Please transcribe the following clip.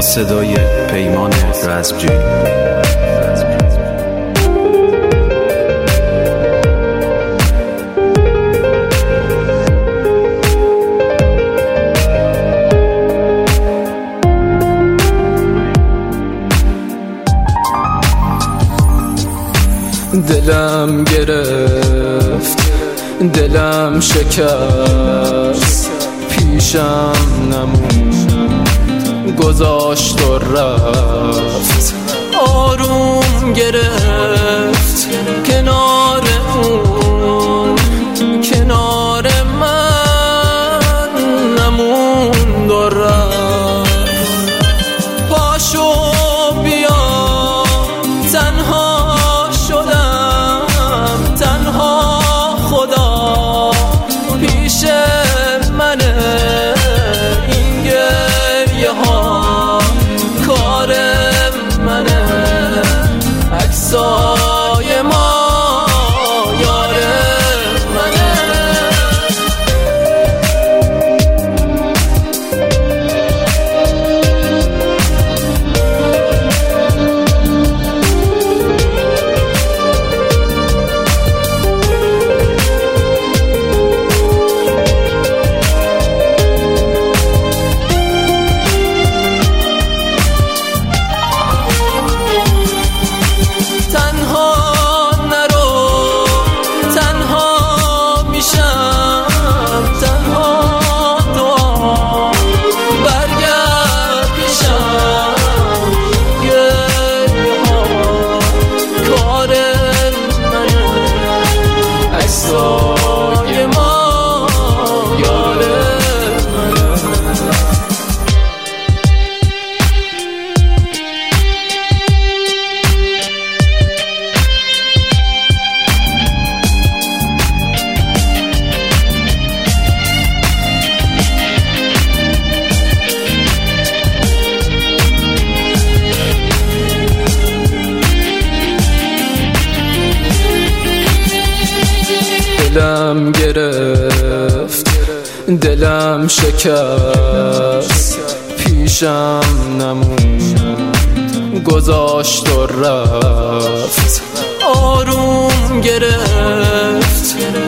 صدای پیمان رزمجویی. دلم گرفت، دلم شکست، پیشم نمون، گذاشت و رفت. آروم گرفت کنار اون، کنار من نموند و رفت. پاشو بیا، تنها شدم، تنها خدا پیش منه. این گریه ها کار منه، عکسای ما یار منه. دلم گرفت، دلم شکست، پیشم نمون، گذاشت و رفت. آروم گرفت